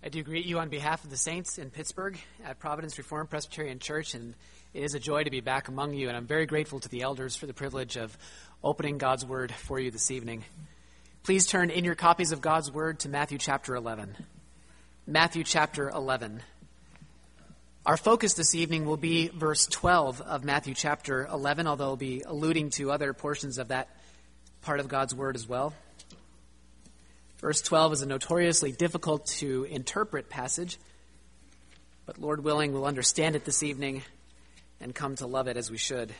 I do greet you on behalf of the saints in Pittsburgh at Providence Reformed Presbyterian Church, and it is a joy to be back among you, and I'm very grateful to the elders for the privilege of opening God's Word for you this evening. Please turn in your copies of God's Word to Matthew chapter 11. Matthew chapter 11. Our focus this evening will be verse 12 of Matthew chapter 11, although I'll be alluding to other portions of that part of God's Word as well. Verse 12 is a notoriously difficult to interpret passage, but Lord willing, we'll understand it this evening and come to love it as we should.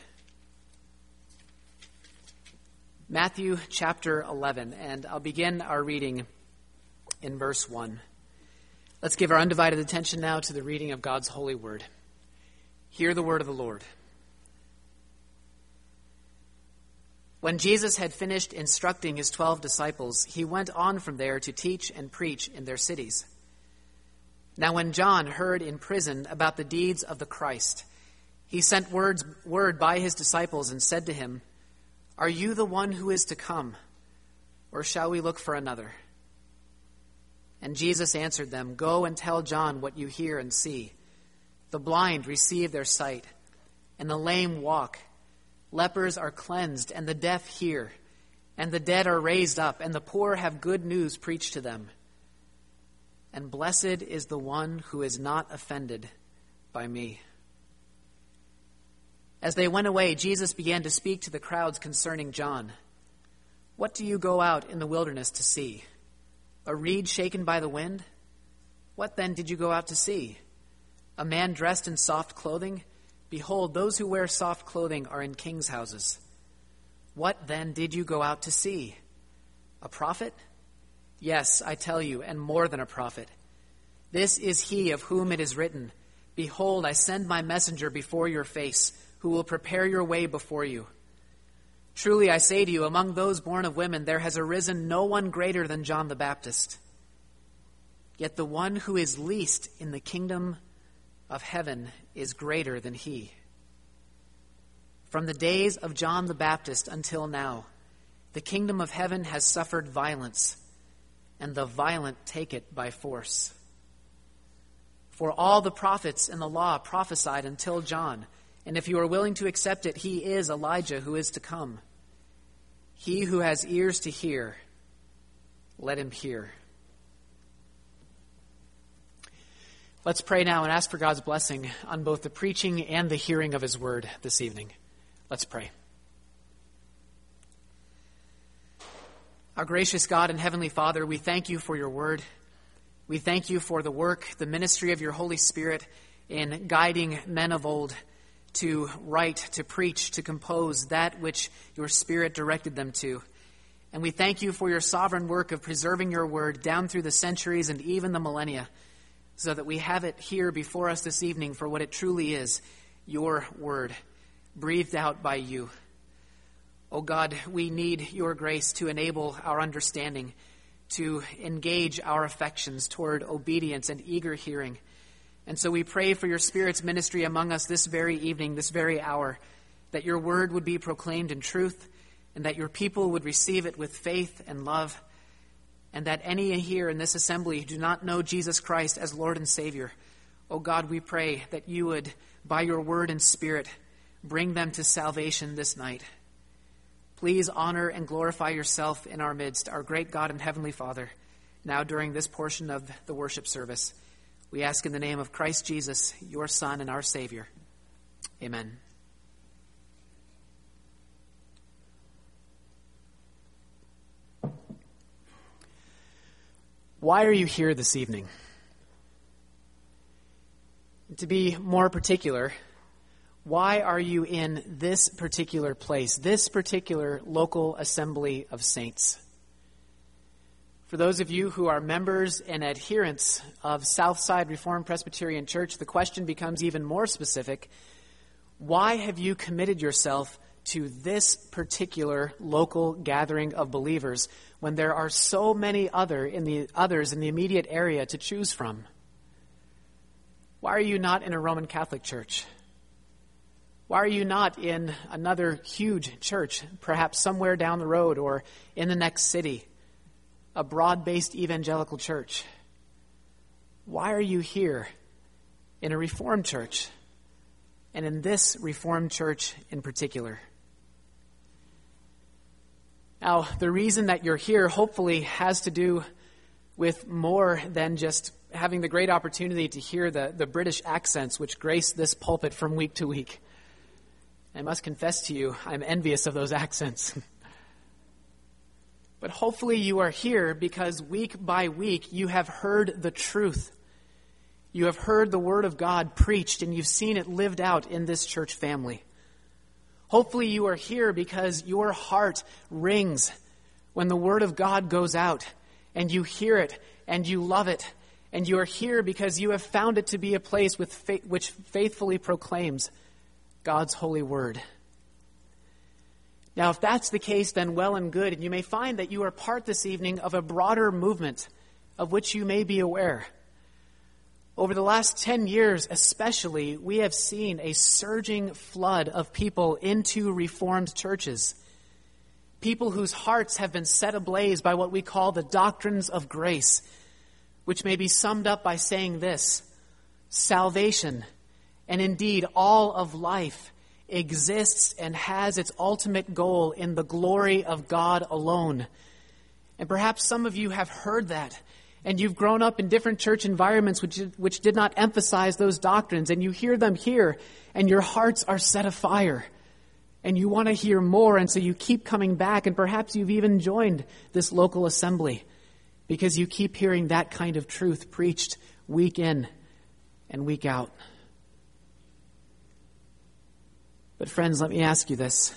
Matthew chapter 11, and I'll begin our reading in verse 1. Let's give our undivided attention now to the reading of God's holy word. Hear the word of the Lord. When Jesus had finished instructing his 12 disciples, he went on from there to teach and preach in their cities. Now when John heard in prison about the deeds of the Christ, he sent word by his disciples and said to him, "Are you the one who is to come, or shall we look for another?" And Jesus answered them, "Go and tell John what you hear and see. The blind receive their sight, and the lame walk. Lepers are cleansed, and the deaf hear, and the dead are raised up, and the poor have good news preached to them. And blessed is the one who is not offended by me." As they went away, Jesus began to speak to the crowds concerning John. "What do you go out in the wilderness to see? A reed shaken by the wind? What then did you go out to see? A man dressed in soft clothing? Behold, those who wear soft clothing are in kings' houses. What then did you go out to see? A prophet? Yes, I tell you, and more than a prophet. This is he of whom it is written, 'Behold, I send my messenger before your face, who will prepare your way before you.' Truly I say to you, among those born of women there has arisen no one greater than John the Baptist. Yet the one who is least in the kingdom of heaven is greater than he. From the days of John the Baptist until now, the kingdom of heaven has suffered violence, and the violent take it by force. For all the prophets and the law prophesied until John, and if you are willing to accept it, he is Elijah who is to come. He who has ears to hear, let him hear." Let's pray now and ask for God's blessing on both the preaching and the hearing of his word this evening. Let's pray. Our gracious God and Heavenly Father, we thank you for your word. We thank you for the work, the ministry of your Holy Spirit in guiding men of old to write, to preach, to compose that which your Spirit directed them to. And we thank you for your sovereign work of preserving your word down through the centuries and even the millennia, so that we have it here before us this evening for what it truly is, your word, breathed out by you. Oh God, we need your grace to enable our understanding, to engage our affections toward obedience and eager hearing. And so we pray for your Spirit's ministry among us this very evening, this very hour, that your word would be proclaimed in truth, and that your people would receive it with faith and love, and that any here in this assembly who do not know Jesus Christ as Lord and Savior, oh God, we pray that you would, by your word and Spirit, bring them to salvation this night. Please honor and glorify yourself in our midst, our great God and Heavenly Father, now during this portion of the worship service. We ask in the name of Christ Jesus, your Son and our Savior. Amen. Why are you here this evening? To be more particular, why are you in this particular place, this particular local assembly of saints? For those of you who are members and adherents of Southside Reformed Presbyterian Church, the question becomes even more specific. Why have you committed yourself to this particular local gathering of believers when there are so many others in the immediate area to choose from? Why are you not in a Roman Catholic church? Why are you not in another huge church, perhaps somewhere down the road or in the next city, a broad-based evangelical church? why are you here in a Reformed church, and in this Reformed church in particular? Now, the reason that you're here hopefully has to do with more than just having the great opportunity to hear the British accents which grace this pulpit from week to week. I must confess to you, I'm envious of those accents. But hopefully you are here because week by week you have heard the truth. You have heard the Word of God preached, and you've seen it lived out in this church family. Hopefully you are here because your heart rings when the Word of God goes out, and you hear it, and you love it, and you are here because you have found it to be a place which faithfully proclaims God's holy word. Now, if that's the case, then well and good, and you may find that you are part this evening of a broader movement of which you may be aware. Over the last 10 years especially, we have seen a surging flood of people into Reformed churches. People whose hearts have been set ablaze by what we call the doctrines of grace, which may be summed up by saying this: salvation, and indeed all of life, exists and has its ultimate goal in the glory of God alone. And perhaps some of you have heard that, and you've grown up in different church environments which did not emphasize those doctrines, and you hear them here, and your hearts are set afire, and you want to hear more, and so you keep coming back, and perhaps you've even joined this local assembly because you keep hearing that kind of truth preached week in and week out. But friends, let me ask you this.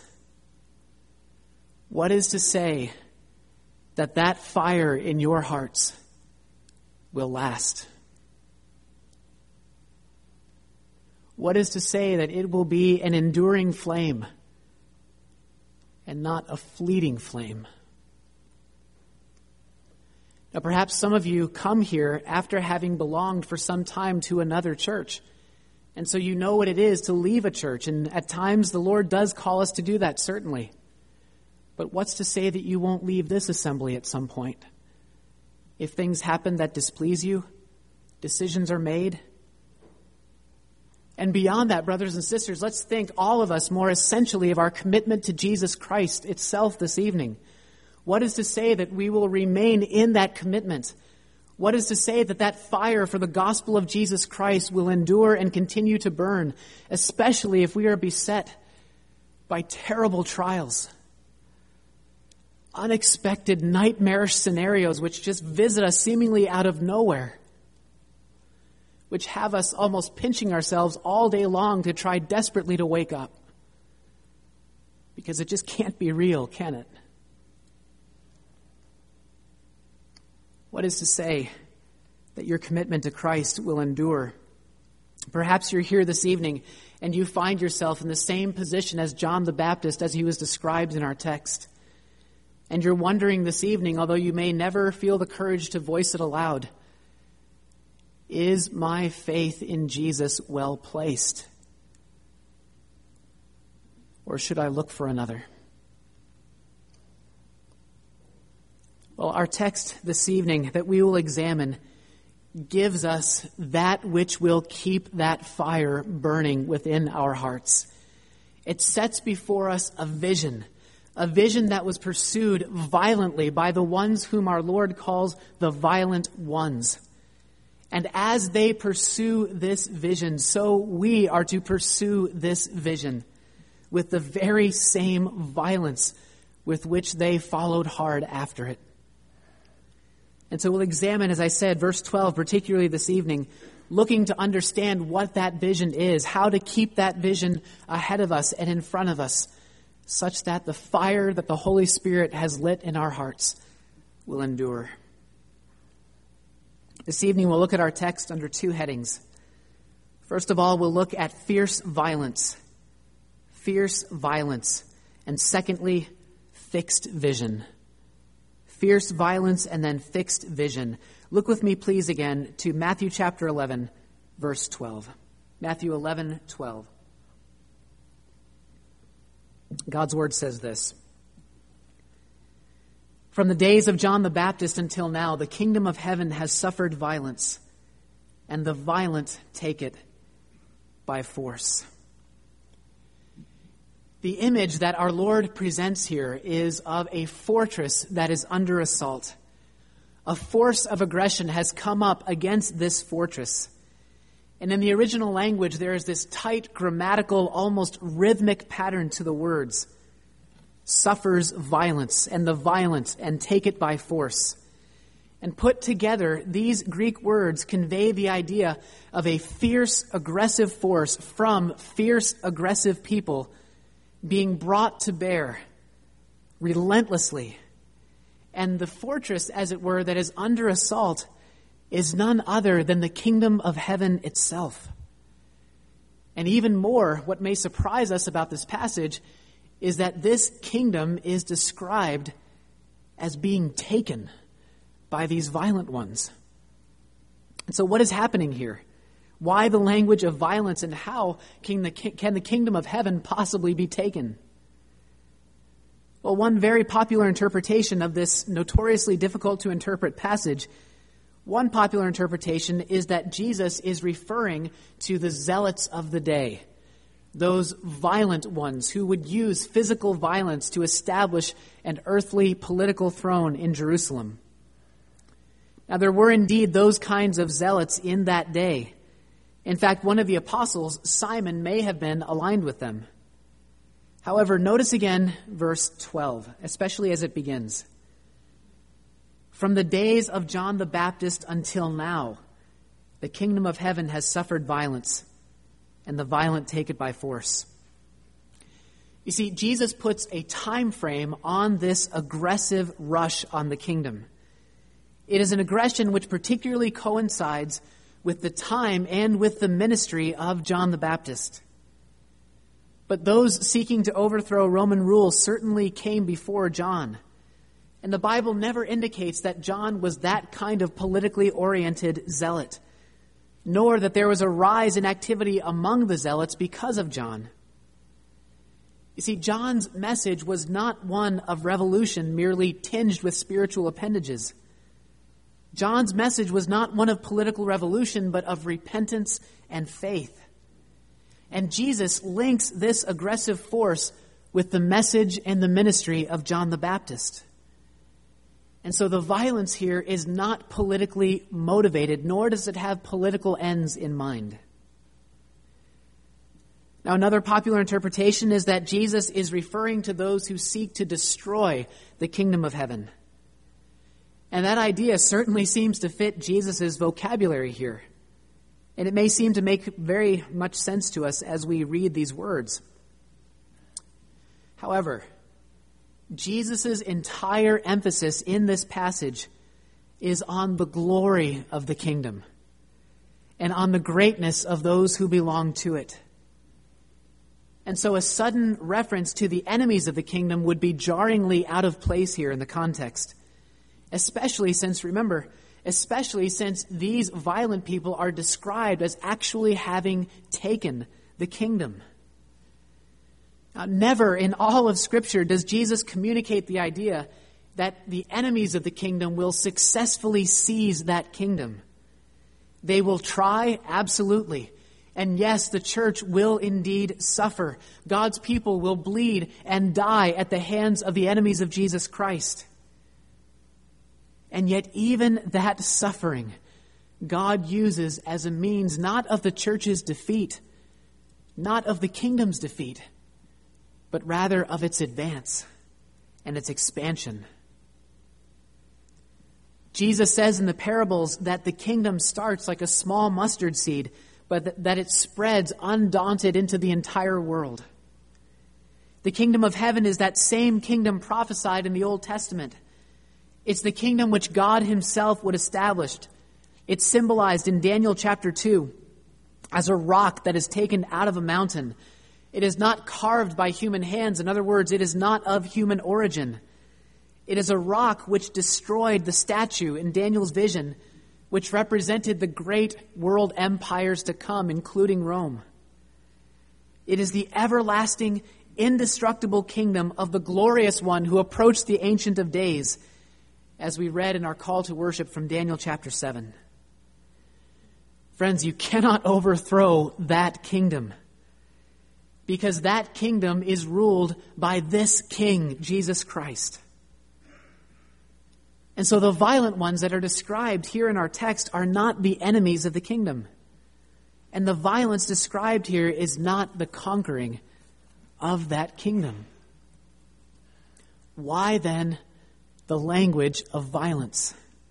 What is to say that that fire in your hearts will last? What is to say that it will be an enduring flame and not a fleeting flame? Now, perhaps some of you come here after having belonged for some time to another church. And so you know what it is to leave a church. And at times the Lord does call us to do that, certainly. But what's to say that you won't leave this assembly at some point? If things happen that displease you, decisions are made. And beyond that, brothers and sisters, let's think all of us more essentially of our commitment to Jesus Christ itself this evening. What is to say that we will remain in that commitment? What is to say that that fire for the gospel of Jesus Christ will endure and continue to burn, especially if we are beset by terrible trials, unexpected nightmarish scenarios which just visit us seemingly out of nowhere, which have us almost pinching ourselves all day long to try desperately to wake up? Because it just can't be real, can it? What is to say that your commitment to Christ will endure? Perhaps you're here this evening and you find yourself in the same position as John the Baptist as he was described in our text. And you're wondering this evening, although you may never feel the courage to voice it aloud, is my faith in Jesus well placed? Or should I look for another? Well, our text this evening that we will examine gives us that which will keep that fire burning within our hearts. It sets before us a vision that was pursued violently by the ones whom our Lord calls the violent ones. And as they pursue this vision, so we are to pursue this vision with the very same violence with which they followed hard after it. And so we'll examine, as I said, verse 12, particularly this evening, looking to understand what that vision is, how to keep that vision ahead of us and in front of us, such that the fire that the Holy Spirit has lit in our hearts will endure. This evening we'll look at our text under two headings. First of all, we'll look at fierce violence. Fierce violence. And secondly, fixed vision. Fierce violence and then fixed vision. Look with me, please, again to Matthew chapter 11, verse 12. Matthew 11, 12. God's word says this: From the days of John the Baptist until now, the kingdom of heaven has suffered violence, and the violent take it by force. The image that our Lord presents here is of a fortress that is under assault. A force of aggression has come up against this fortress. And in the original language, there is this tight, grammatical, almost rhythmic pattern to the words. Suffers violence, and the violent, and take it by force. And put together, these Greek words convey the idea of a fierce, aggressive force from fierce, aggressive people being brought to bear relentlessly. And the fortress, as it were, that is under assault is none other than the kingdom of heaven itself. And even more, what may surprise us about this passage is that this kingdom is described as being taken by these violent ones. And so what is happening here? Why the language of violence, and how can the kingdom of heaven possibly be taken? Well, one very popular interpretation of this notoriously difficult to interpret passage, one popular interpretation is that Jesus is referring to the zealots of the day, those violent ones who would use physical violence to establish an earthly political throne in Jerusalem. Now, there were indeed those kinds of zealots in that day. In fact, one of the apostles, Simon, may have been aligned with them. However, notice again verse 12, especially as it begins. From the days of John the Baptist until now, the kingdom of heaven has suffered violence, and the violent take it by force. You see, Jesus puts a time frame on this aggressive rush on the kingdom. It is an aggression which particularly coincides with the time and with the ministry of John the Baptist. But those seeking to overthrow Roman rule certainly came before John. And the Bible never indicates that John was that kind of politically oriented zealot, nor that there was a rise in activity among the zealots because of John. You see, John's message was not one of revolution merely tinged with spiritual appendages. John's message was not one of political revolution, but of repentance and faith. And Jesus links this aggressive force with the message and the ministry of John the Baptist. And so the violence here is not politically motivated, nor does it have political ends in mind. Now, another popular interpretation is that Jesus is referring to those who seek to destroy the kingdom of heaven. And that idea certainly seems to fit Jesus' vocabulary here. And it may seem to make very much sense to us as we read these words. However, Jesus' entire emphasis in this passage is on the glory of the kingdom and on the greatness of those who belong to it. And so a sudden reference to the enemies of the kingdom would be jarringly out of place here in the context. Especially since these violent people are described as actually having taken the kingdom. Now, never in all of Scripture does Jesus communicate the idea that the enemies of the kingdom will successfully seize that kingdom. They will try, absolutely. And yes, the church will indeed suffer. God's people will bleed and die at the hands of the enemies of Jesus Christ. And yet even that suffering, God uses as a means not of the church's defeat, not of the kingdom's defeat, but rather of its advance and its expansion. Jesus says in the parables that the kingdom starts like a small mustard seed, but that it spreads undaunted into the entire world. The kingdom of heaven is that same kingdom prophesied in the Old Testament. It's the kingdom which God himself would establish. It's symbolized in Daniel chapter 2 as a rock that is taken out of a mountain. It is not carved by human hands. In other words, it is not of human origin. It is a rock which destroyed the statue in Daniel's vision, which represented the great world empires to come, including Rome. It is the everlasting, indestructible kingdom of the glorious one who approached the Ancient of Days, as we read in our call to worship from Daniel chapter 7. Friends, you cannot overthrow that kingdom, because that kingdom is ruled by this King, Jesus Christ. And so the violent ones that are described here in our text are not the enemies of the kingdom. And the violence described here is not the conquering of that kingdom. Why then the language of violence?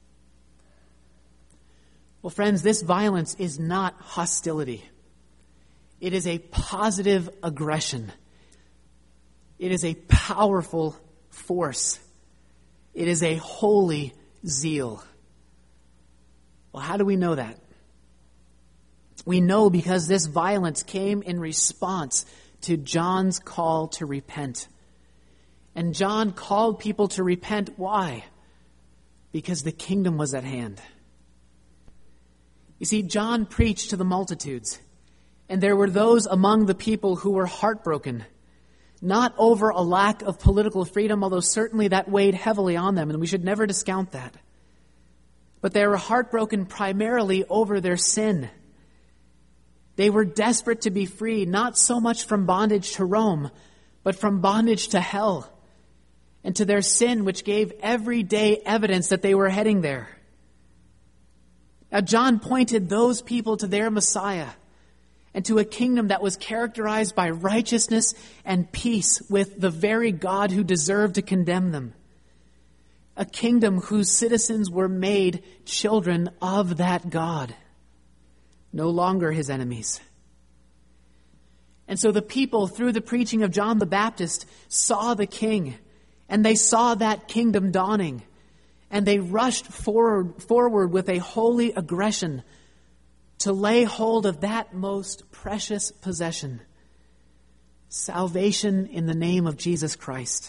Well, friends, this violence is not hostility. It is a positive aggression. It is a powerful force. It is a holy zeal. Well, how do we know that? We know because this violence came in response to John's call to repent. And John called people to repent. Why? Because the kingdom was at hand. You see, John preached to the multitudes, and there were those among the people who were heartbroken, not over a lack of political freedom, although certainly that weighed heavily on them, and we should never discount that. But they were heartbroken primarily over their sin. They were desperate to be free, not so much from bondage to Rome, but from bondage to hell, and to their sin, which gave everyday evidence that they were heading there. Now, John pointed those people to their Messiah and to a kingdom that was characterized by righteousness and peace with the very God who deserved to condemn them. A kingdom whose citizens were made children of that God, no longer his enemies. And so the people, through the preaching of John the Baptist, saw the king, and they saw that kingdom dawning, and they rushed forward with a holy aggression to lay hold of that most precious possession, salvation in the name of Jesus Christ.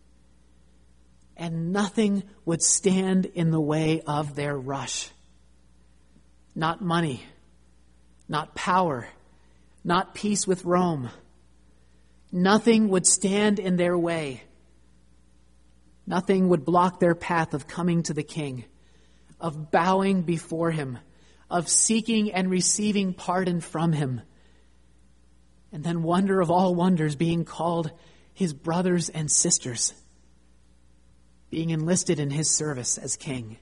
And nothing would stand in the way of their rush. Not money, not power, not peace with Rome. Nothing would stand in their way. Nothing would block their path of coming to the King, of bowing before him, of seeking and receiving pardon from him, and then, wonder of all wonders, being called his brothers and sisters, being enlisted in his service as king.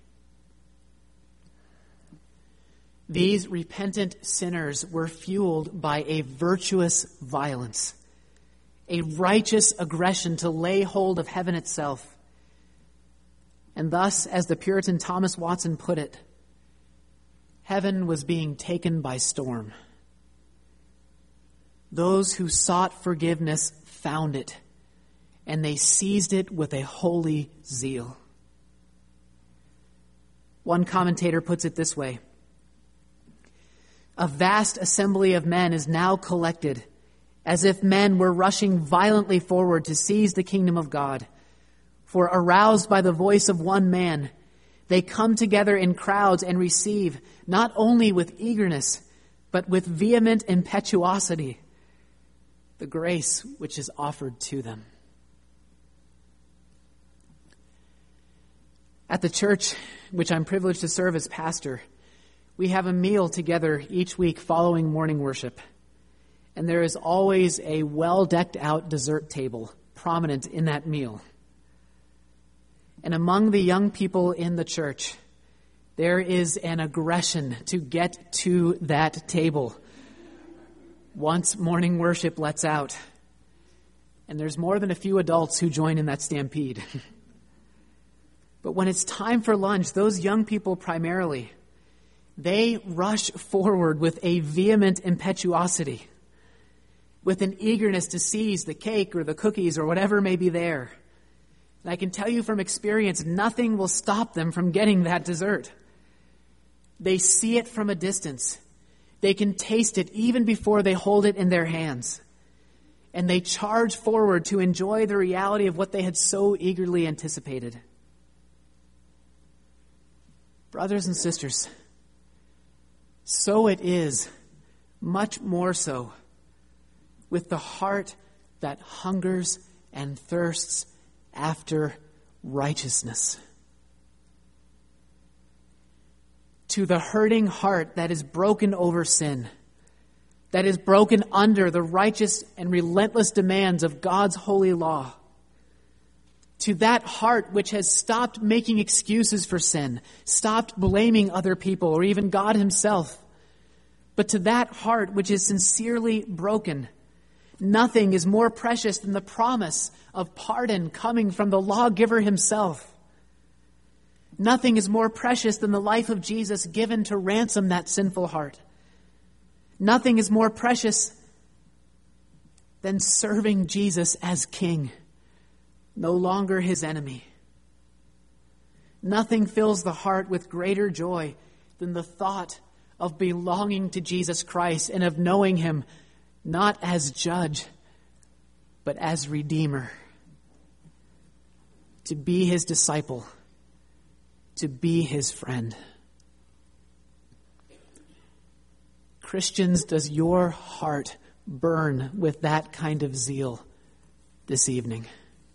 These repentant sinners were fueled by a virtuous violence, a righteous aggression to lay hold of heaven itself. And thus, as the Puritan Thomas Watson put it, heaven was being taken by storm. Those who sought forgiveness found it, and they seized it with a holy zeal. One commentator puts it this way: a vast assembly of men is now collected, as if men were rushing violently forward to seize the kingdom of God. For aroused by the voice of one man, they come together in crowds and receive, not only with eagerness, but with vehement impetuosity, the grace which is offered to them. At the church which I'm privileged to serve as pastor, we have a meal together each week following morning worship. And there is always a well-decked out dessert table prominent in that meal. And among the young people in the church, there is an aggression to get to that table once morning worship lets out. And there's more than a few adults who join in that stampede. But when it's time for lunch, those young people primarily, they rush forward with a vehement impetuosity, with an eagerness to seize the cake or the cookies or whatever may be there. And I can tell you from experience, nothing will stop them from getting that dessert. They see it from a distance. They can taste it even before they hold it in their hands. And they charge forward to enjoy the reality of what they had so eagerly anticipated. Brothers and sisters, so it is, much more so, with the heart that hungers and thirsts after righteousness. to the hurting heart that is broken over sin, that is broken under the righteous and relentless demands of God's holy law, to that heart which has stopped making excuses for sin, stopped blaming other people or even God himself, but to that heart which is sincerely broken. Nothing is more precious than the promise of pardon coming from the lawgiver himself. Nothing is more precious than the life of Jesus given to ransom that sinful heart. Nothing is more precious than serving Jesus as King, no longer his enemy. Nothing fills the heart with greater joy than the thought of belonging to Jesus Christ and of knowing him not as judge, but as Redeemer. To be his disciple, to be his friend. Christians, does your heart burn with that kind of zeal this evening?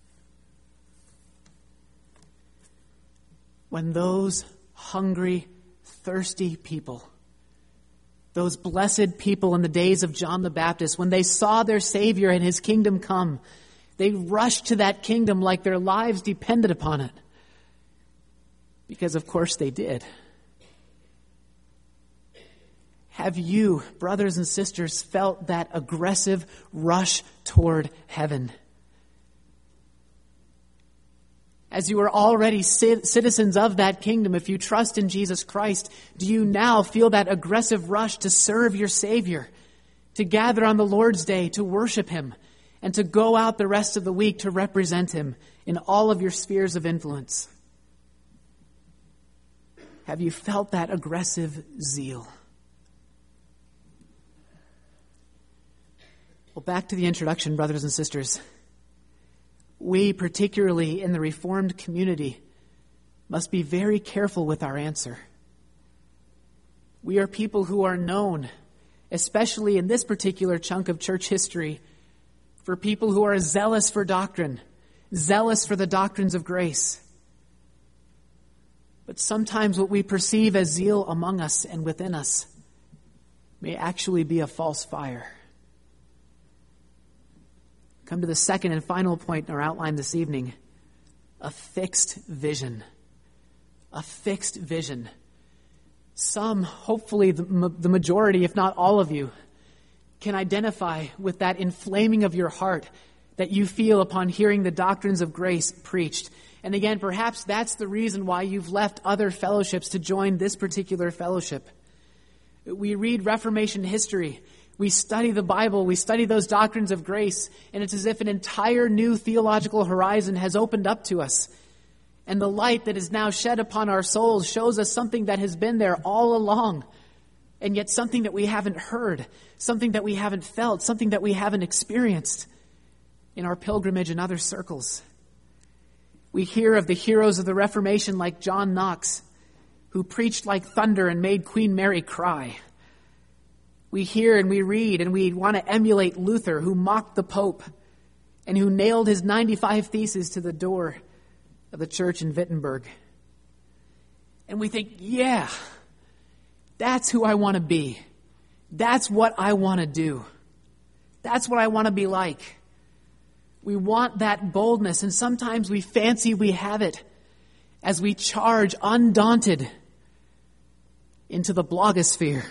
When those hungry, thirsty people, those blessed people in the days of John the Baptist, when they saw their Savior and his kingdom come, they rushed to that kingdom like their lives depended upon it. Because of course they did. Have you, brothers and sisters, felt that aggressive rush toward heaven? As you are already citizens of that kingdom, if you trust in Jesus Christ, do you now feel that aggressive rush to serve your Savior, to gather on the Lord's Day, to worship him, and to go out the rest of the week to represent him in all of your spheres of influence? Have you felt that aggressive zeal? Well, back to the introduction, brothers and sisters. We, particularly in the Reformed community, must be very careful with our answer. We are people who are known, especially in this particular chunk of church history, for people who are zealous for doctrine, zealous for the doctrines of grace. But sometimes what we perceive as zeal among us and within us may actually be a false fire. Come to the second and final point in our outline this evening. A fixed vision. A fixed vision. Some, hopefully the majority, if not all of you, can identify with that inflaming of your heart that you feel upon hearing the doctrines of grace preached. And again, perhaps that's the reason why you've left other fellowships to join this particular fellowship. We read Reformation history. We study the Bible, we study those doctrines of grace, and it's as if an entire new theological horizon has opened up to us. And the light that is now shed upon our souls shows us something that has been there all along, and yet something that we haven't heard, something that we haven't felt, something that we haven't experienced in our pilgrimage in other circles. We hear of the heroes of the Reformation like John Knox, who preached like thunder and made Queen Mary cry. We hear and we read and we want to emulate Luther, who mocked the Pope and who nailed his 95 Theses to the door of the church in Wittenberg. And we think, yeah, that's who I want to be. That's what I want to do. That's what I want to be like. We want that boldness, and sometimes we fancy we have it as we charge undaunted into the blogosphere.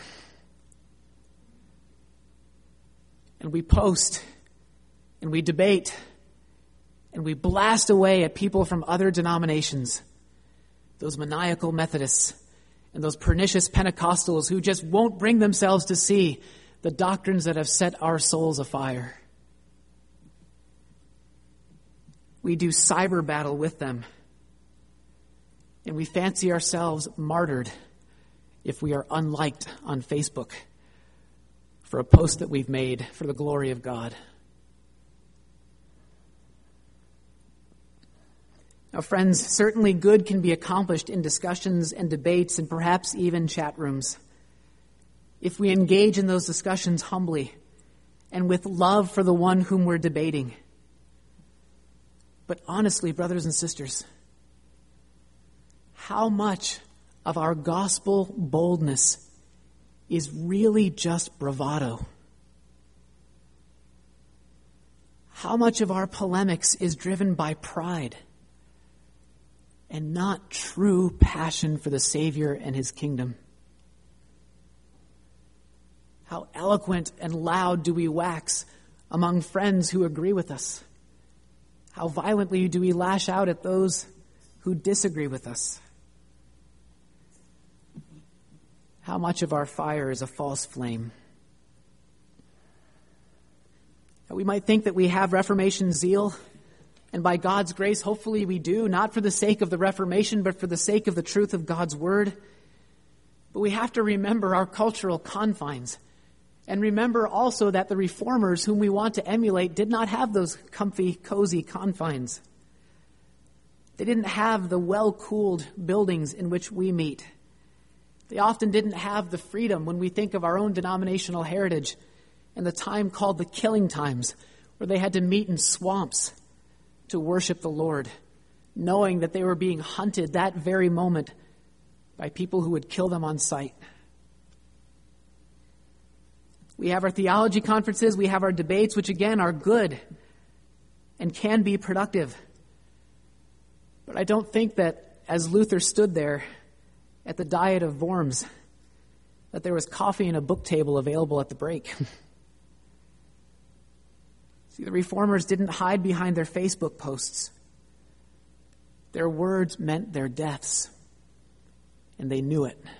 And we post, and we debate, and we blast away at people from other denominations, those maniacal Methodists and those pernicious Pentecostals who just won't bring themselves to see the doctrines that have set our souls afire. We do cyber battle with them, and we fancy ourselves martyred if we are unliked on Facebook for a post that we've made for the glory of God. Now, friends, certainly good can be accomplished in discussions and debates and perhaps even chat rooms if we engage in those discussions humbly and with love for the one whom we're debating. But honestly, brothers and sisters, how much of our gospel boldness is really just bravado? How much of our polemics is driven by pride and not true passion for the Savior and his kingdom? How eloquent and loud do we wax among friends who agree with us? How violently do we lash out at those who disagree with us? How much of our fire is a false flame? We might think that we have Reformation zeal, and by God's grace, hopefully we do, not for the sake of the Reformation, but for the sake of the truth of God's Word. But we have to remember our cultural confines, and remember also that the reformers whom we want to emulate did not have those comfy, cozy confines. They didn't have the well-cooled buildings in which we meet. They often didn't have the freedom when we think of our own denominational heritage and the time called the killing times, where they had to meet in swamps to worship the Lord, knowing that they were being hunted that very moment by people who would kill them on sight. We have our theology conferences, we have our debates, which again are good and can be productive. But I don't think that as Luther stood there at the Diet of Worms, that there was coffee and a book table available at the break. See, the reformers didn't hide behind their Facebook posts. Their words meant their deaths, and they knew it.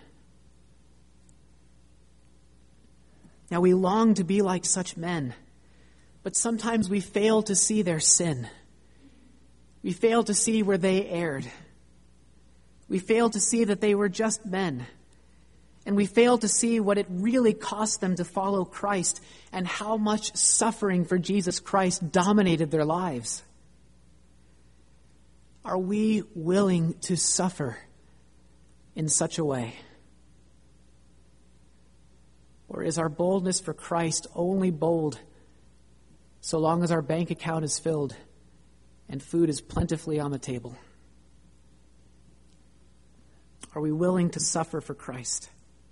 Now, we long to be like such men, but sometimes we fail to see their sin. We fail to see where they erred. We fail to see that they were just men. And we fail to see what it really cost them to follow Christ and how much suffering for Jesus Christ dominated their lives. Are we willing to suffer in such a way? Or is our boldness for Christ only bold so long as our bank account is filled and food is plentifully on the table? Are we willing to suffer for Christ?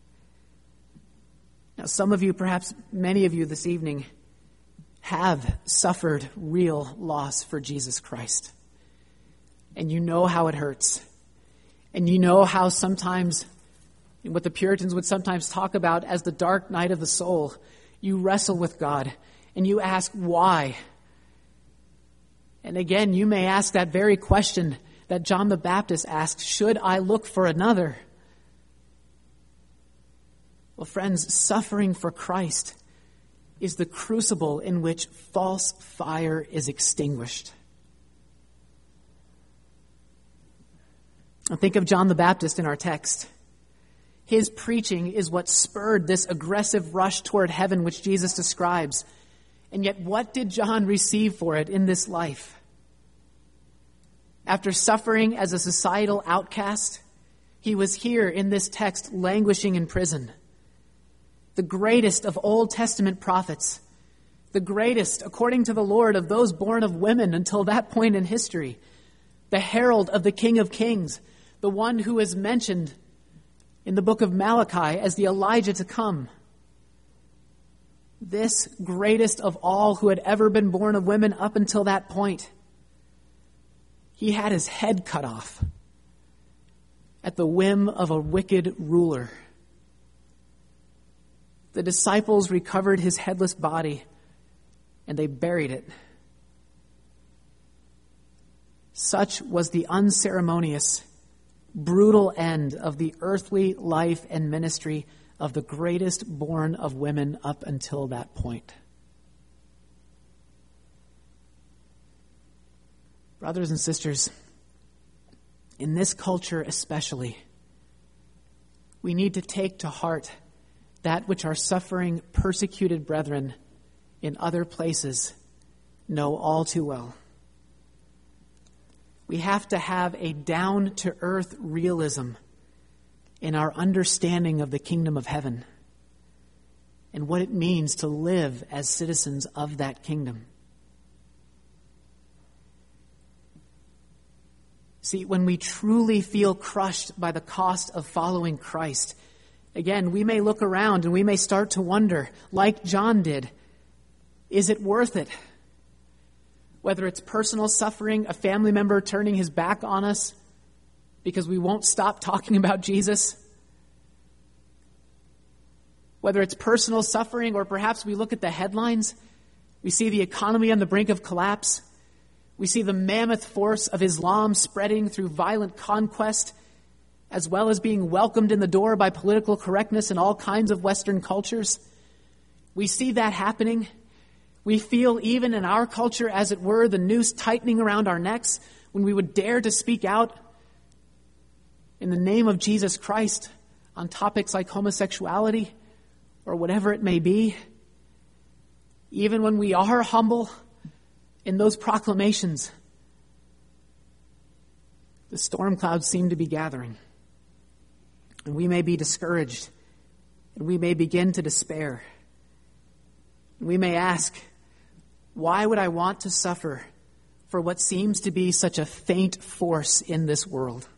Now, some of you, perhaps many of you this evening, have suffered real loss for Jesus Christ. And you know how it hurts. And you know how sometimes, what the Puritans would sometimes talk about as the dark night of the soul, you wrestle with God and you ask, why? And again, you may ask that very question that John the Baptist asked, should I look for another? Well, friends, suffering for Christ is the crucible in which false fire is extinguished. Now, think of John the Baptist in our text. His preaching is what spurred this aggressive rush toward heaven which Jesus describes. And yet, what did John receive for it in this life? After suffering as a societal outcast, he was here in this text languishing in prison. The greatest of Old Testament prophets, the greatest, according to the Lord, of those born of women until that point in history, the herald of the King of Kings, the one who is mentioned in the book of Malachi as the Elijah to come. This greatest of all who had ever been born of women up until that point, he had his head cut off at the whim of a wicked ruler. The disciples recovered his headless body and they buried it. Such was the unceremonious, brutal end of the earthly life and ministry of the greatest born of women up until that point. Brothers and sisters, in this culture especially, we need to take to heart that which our suffering, persecuted brethren in other places know all too well. We have to have a down-to-earth realism in our understanding of the kingdom of heaven and what it means to live as citizens of that kingdom. See, when we truly feel crushed by the cost of following Christ, again, we may look around and we may start to wonder, like John did, is it worth it? Whether it's personal suffering, a family member turning his back on us because we won't stop talking about Jesus. Whether it's personal suffering, or perhaps we look at the headlines, we see the economy on the brink of collapse. We see the mammoth force of Islam spreading through violent conquest, as well as being welcomed in the door by political correctness in all kinds of Western cultures. We see that happening. We feel, even in our culture, as it were, the noose tightening around our necks when we would dare to speak out in the name of Jesus Christ on topics like homosexuality or whatever it may be. Even when we are humble in those proclamations, the storm clouds seem to be gathering. And we may be discouraged, and we may begin to despair. We may ask, why would I want to suffer for what seems to be such a faint force in this world?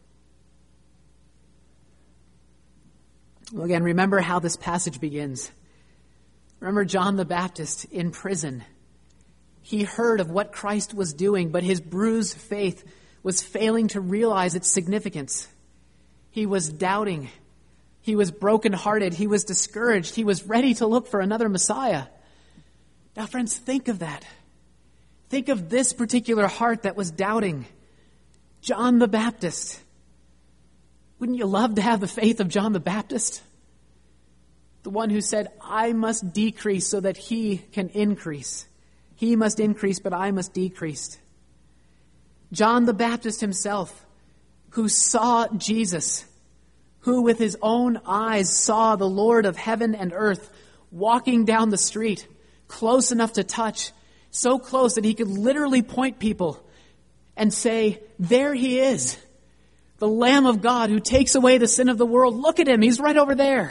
Well, again, remember how this passage begins. Remember John the Baptist in prison. He heard of what Christ was doing, but his bruised faith was failing to realize its significance. He was doubting. He was brokenhearted. He was discouraged. He was ready to look for another Messiah. Now, friends, think of that. Think of this particular heart that was doubting. John the Baptist. Wouldn't you love to have the faith of John the Baptist? The one who said, I must decrease so that he can increase. He must increase, but I must decrease. John the Baptist himself, who saw Jesus, who with his own eyes saw the Lord of heaven and earth walking down the street, close enough to touch, so close that he could literally point people and say, there he is, the Lamb of God who takes away the sin of the world. Look at him, he's right over there.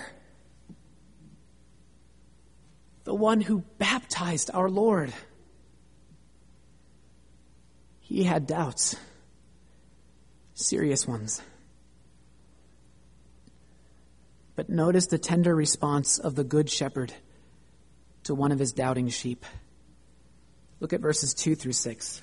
The one who baptized our Lord. He had doubts, serious ones. But notice the tender response of the Good Shepherd to one of his doubting sheep. Look at verses 2 through 6.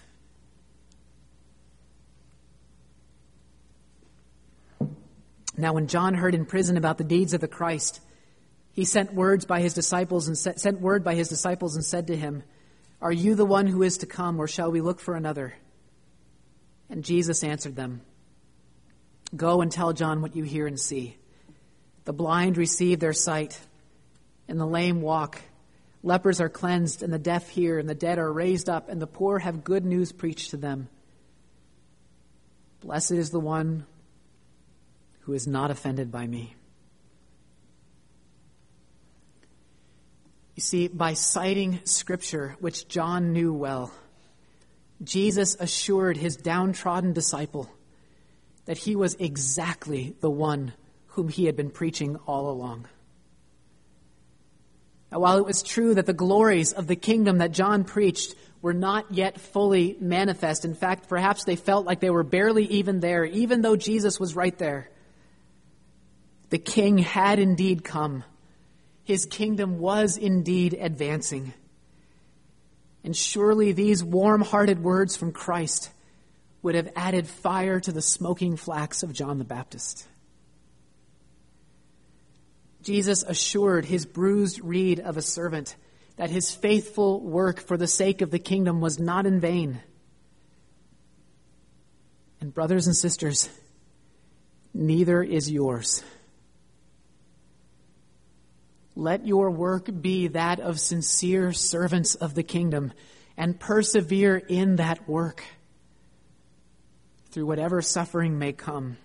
Now when John heard in prison about the deeds of the Christ, he sent word by his disciples and said to him, Are you the one who is to come, or shall we look for another? And Jesus answered them, Go and tell John what you hear and see. The blind receive their sight, and the lame walk. Lepers are cleansed, and the deaf hear, and the dead are raised up, and the poor have good news preached to them. Blessed is the one who is not offended by me. You see, by citing Scripture, which John knew well, Jesus assured his downtrodden disciple that he was exactly the one whom he had been preaching all along. Now, while it was true that the glories of the kingdom that John preached were not yet fully manifest, in fact, perhaps they felt like they were barely even there, even though Jesus was right there, the King had indeed come. His kingdom was indeed advancing. And surely these warm-hearted words from Christ would have added fire to the smoking flax of John the Baptist. Jesus assured his bruised reed of a servant that his faithful work for the sake of the kingdom was not in vain. And brothers and sisters, neither is yours. Let your work be that of sincere servants of the kingdom, and persevere in that work through whatever suffering may come.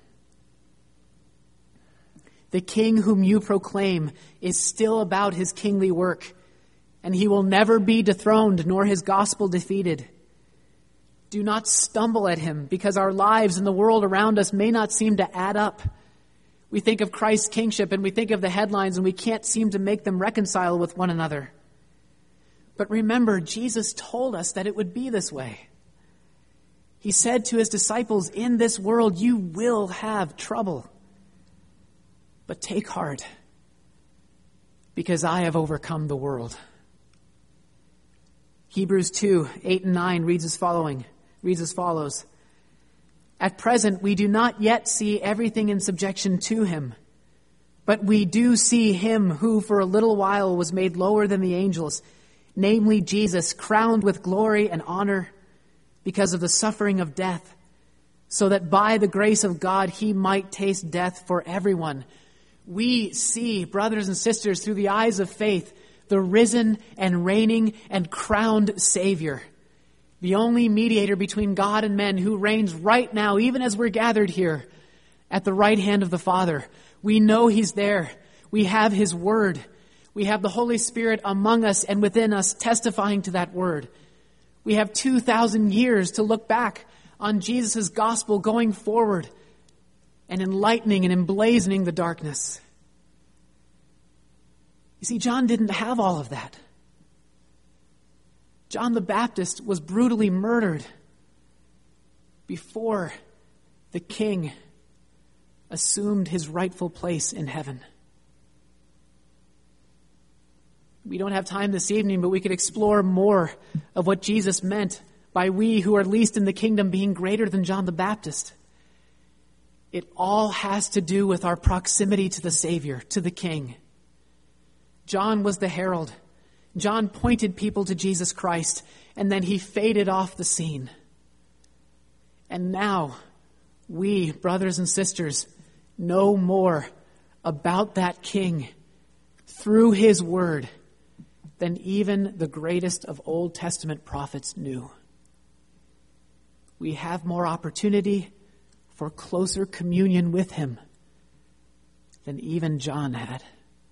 The King whom you proclaim is still about his kingly work, and he will never be dethroned, nor his gospel defeated. Do not stumble at him, because our lives and the world around us may not seem to add up. We think of Christ's kingship and we think of the headlines and we can't seem to make them reconcile with one another. But remember, Jesus told us that it would be this way. He said to his disciples, in this world you will have trouble. But take heart, because I have overcome the world. Hebrews 2:8-9 reads as follows. At present, we do not yet see everything in subjection to him, but we do see him who for a little while was made lower than the angels, namely Jesus, crowned with glory and honor because of the suffering of death, so that by the grace of God he might taste death for everyone. We see, brothers and sisters, through the eyes of faith, the risen and reigning and crowned Savior, the only mediator between God and men, who reigns right now, even as we're gathered here, at the right hand of the Father. We know he's there. We have his word. We have the Holy Spirit among us and within us, testifying to that word. We have 2,000 years to look back on Jesus' gospel going forward and enlightening and emblazoning the darkness. You see, John didn't have all of that. John the Baptist was brutally murdered before the king assumed his rightful place in heaven. We don't have time this evening, but we could explore more of what Jesus meant by we who are least in the kingdom being greater than John the Baptist. It all has to do with our proximity to the Savior, to the King. John was the herald. John pointed people to Jesus Christ, and then he faded off the scene. And now, we, brothers and sisters, know more about that King through his word than even the greatest of Old Testament prophets knew. We have more opportunity for closer communion with him than even John had.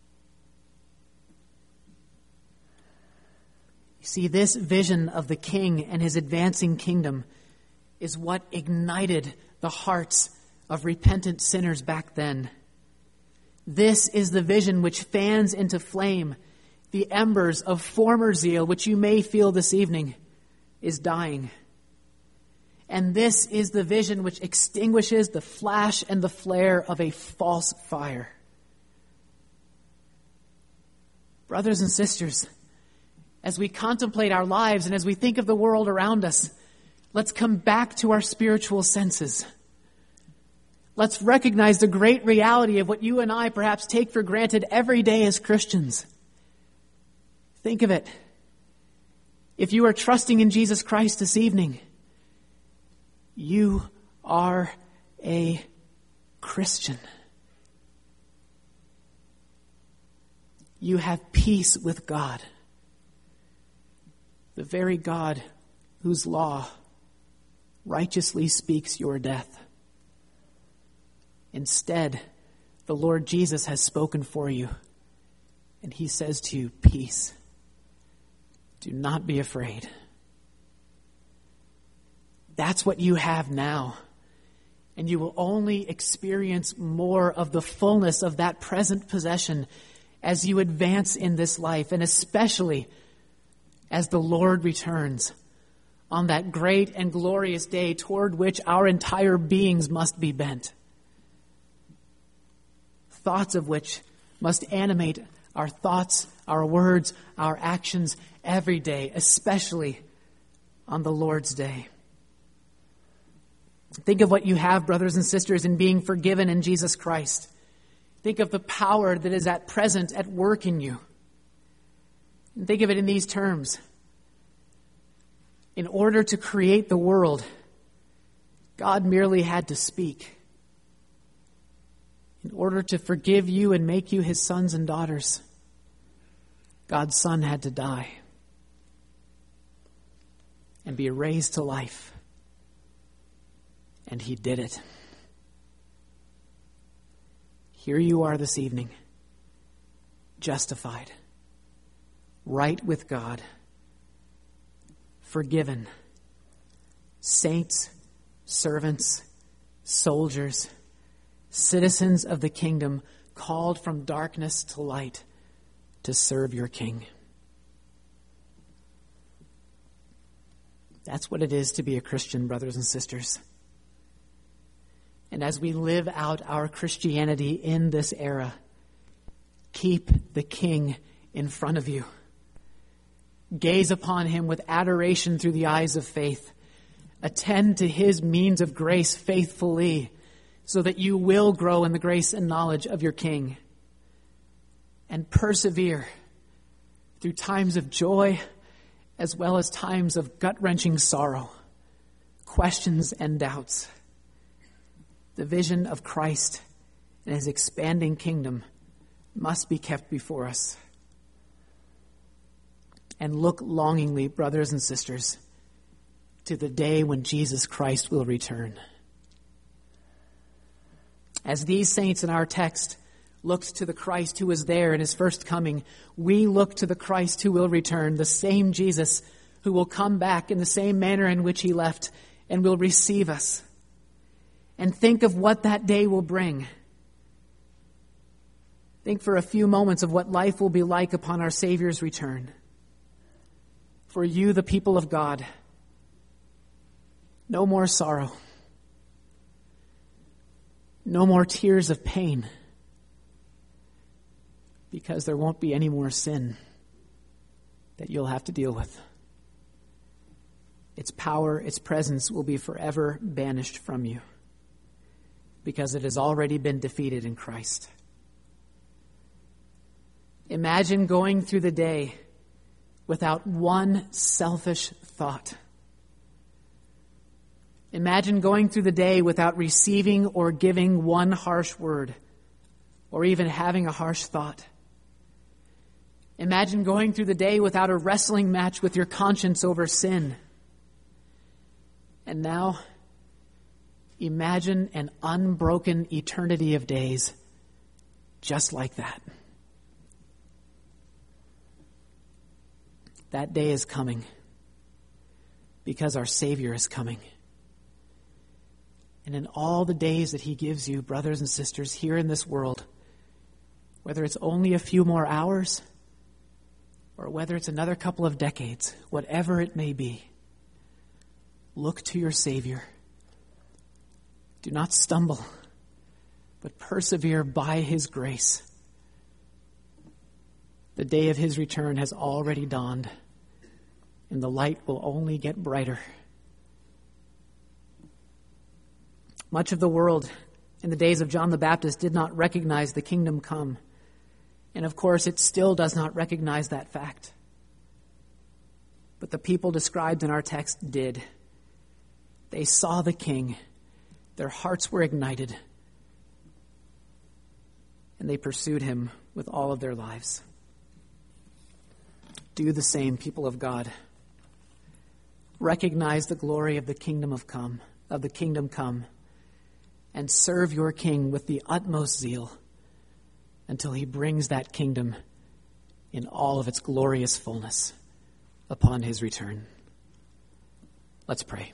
You see, this vision of the King and his advancing kingdom is what ignited the hearts of repentant sinners back then. This is the vision which fans into flame the embers of former zeal, which you may feel this evening is dying. And this is the vision which extinguishes the flash and the flare of a false fire. Brothers and sisters, as we contemplate our lives and as we think of the world around us, let's come back to our spiritual senses. Let's recognize the great reality of what you and I perhaps take for granted every day as Christians. Think of it. If you are trusting in Jesus Christ this evening, you are a Christian. You have peace with God, the very God whose law righteously speaks your death. Instead, the Lord Jesus has spoken for you, and he says to you, peace. Do not be afraid. That's what you have now. And you will only experience more of the fullness of that present possession as you advance in this life, and especially as the Lord returns on that great and glorious day toward which our entire beings must be bent. Thoughts of which must animate our thoughts, our words, our actions every day, especially on the Lord's day. Think of what you have, brothers and sisters, in being forgiven in Jesus Christ. Think of the power that is at present at work in you. And think of it in these terms. In order to create the world, God merely had to speak. In order to forgive you and make you his sons and daughters, God's Son had to die and be raised to life. And he did it. Here you are this evening, justified, right with God, forgiven, saints, servants, soldiers, citizens of the kingdom, called from darkness to light to serve your King. That's what it is to be a Christian, brothers and sisters. And as we live out our Christianity in this era, keep the King in front of you. Gaze upon him with adoration through the eyes of faith. Attend to his means of grace faithfully, so that you will grow in the grace and knowledge of your King. And persevere through times of joy as well as times of gut-wrenching sorrow, questions and doubts. The vision of Christ and his expanding kingdom must be kept before us. And look longingly, brothers and sisters, to the day when Jesus Christ will return. As these saints in our text looked to the Christ who was there in his first coming, we look to the Christ who will return, the same Jesus who will come back in the same manner in which he left and will receive us. And think of what that day will bring. Think for a few moments of what life will be like upon our Savior's return. For you, the people of God, no more sorrow, no more tears of pain, because there won't be any more sin that you'll have to deal with. Its power, its presence will be forever banished from you, because it has already been defeated in Christ. Imagine going through the day without one selfish thought. Imagine going through the day without receiving or giving one harsh word, or even having a harsh thought. Imagine going through the day without a wrestling match with your conscience over sin. And now, imagine an unbroken eternity of days just like that. That day is coming because our Savior is coming. And in all the days that he gives you, brothers and sisters, here in this world, whether it's only a few more hours or whether it's another couple of decades, whatever it may be, look to your Savior. Do not stumble, but persevere by his grace. The day of his return has already dawned, and the light will only get brighter. Much of the world in the days of John the Baptist did not recognize the kingdom come. And of course, it still does not recognize that fact. But the people described in our text did. They saw the King. Their hearts were ignited. And they pursued him with all of their lives. Do the same, people of God. Recognize the glory of the kingdom come, and serve your King with the utmost zeal until he brings that kingdom in all of its glorious fullness upon his return. Let's pray.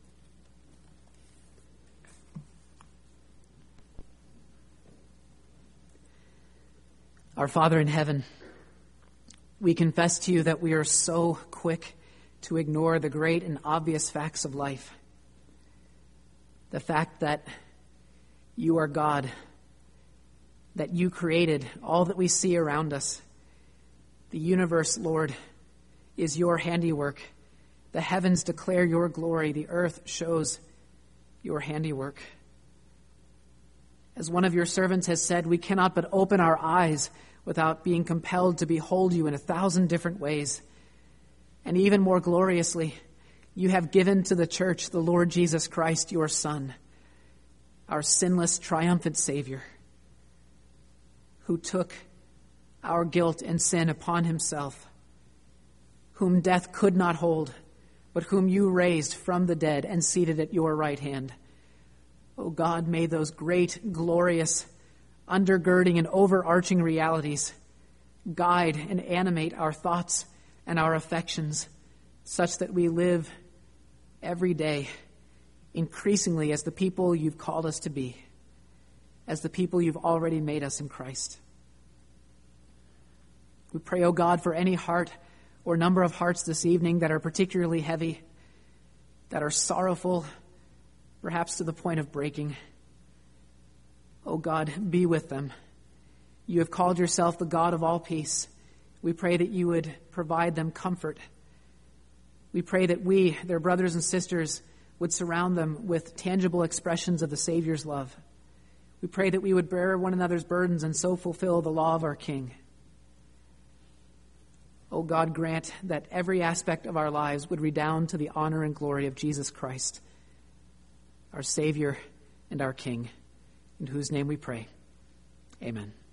Our Father in heaven, we confess to you that we are so quick to ignore the great and obvious facts of life. The fact that you are God, that you created all that we see around us. The universe, Lord, is your handiwork. The heavens declare your glory. The earth shows your handiwork. As one of your servants has said, we cannot but open our eyes without being compelled to behold you in 1,000 different ways. And even more gloriously, you have given to the church the Lord Jesus Christ, your Son, our sinless, triumphant Savior, who took our guilt and sin upon himself, whom death could not hold, but whom you raised from the dead and seated at your right hand. O God, may those great, glorious, undergirding and overarching realities guide and animate our thoughts and our affections such that we live every day increasingly as the people you've called us to be, as the people you've already made us in Christ. We pray, O God, for any heart or number of hearts this evening that are particularly heavy, that are sorrowful, perhaps to the point of breaking. Oh God, be with them. You have called yourself the God of all peace. We pray that you would provide them comfort. We pray that we, their brothers and sisters, would surround them with tangible expressions of the Savior's love. We pray that we would bear one another's burdens and so fulfill the law of our King. Oh God, grant that every aspect of our lives would redound to the honor and glory of Jesus Christ, our Savior and our King, in whose name we pray. Amen.